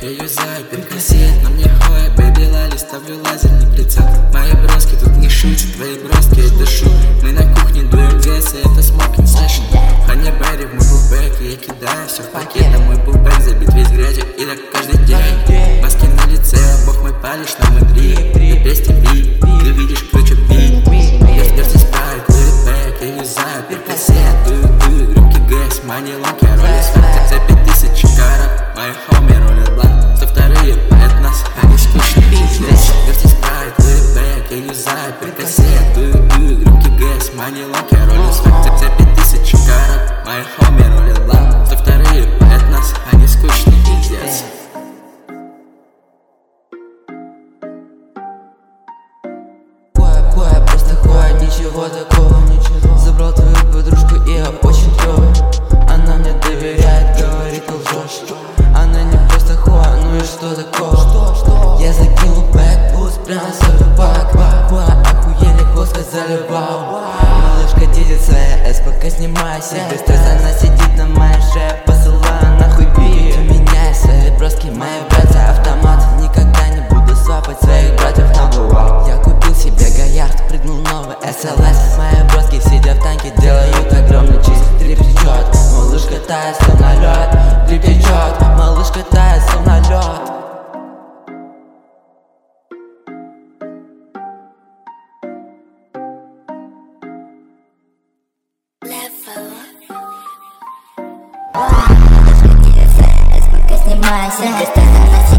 я юзаю перкосет. На мне хоя, бэби лали, ставлю лазер, не прицел. Мои броски тут не шутят, твои броски это шут. Мы на кухне дуем вес, и это смокинг сэшн. Ханя Берри в мой булбэк, и я кидаю все в пакет. На мой булбэк забит весь грязью, и так каждый день. Маски на лице, а бог мой палишь на мой дрип. Ты песни бит, ты видишь круче бит. Я в перце спайк, лирик я юзаю перкосет. Дую, громкий гэс, мани лонки, роли сфакты за 5000 карат. Мои хоми ролят блат, 102-е поэт нас, они скучные пиздец. Верти спайк, лирик я юзаю перкосет. Дую, громкий гэс, мани лонки, роли сфакты за 5000 карат. Мои хоми ролят блат, 102-е поэт нас, они скучные пиздец. Просто хуя, ничего такого. Забрал твою подружку, и я очень клёвый. Она мне доверяет, говорит, лжешь. Она не просто хуя, ну и что такого? Я закинул бэкбуст, прямо свой пак. Хуя, охуели, хвост сказали вау. Малышка дидит своя эс, пока снимайся. Без стресса она сидит на моей шее, посылаю нахуй бит. Меняй свои броски, мои братья, автомат. Никогда не буду свапать своих братьев на бывал. Я купил себе Гаярд, прыгнул новый SLS. Мои броски, сидя в танке, делают огромный чиз. Дрип течет, малышка тает, словно лед. Дрип течет, малышка тает, словно лед. Снимайся,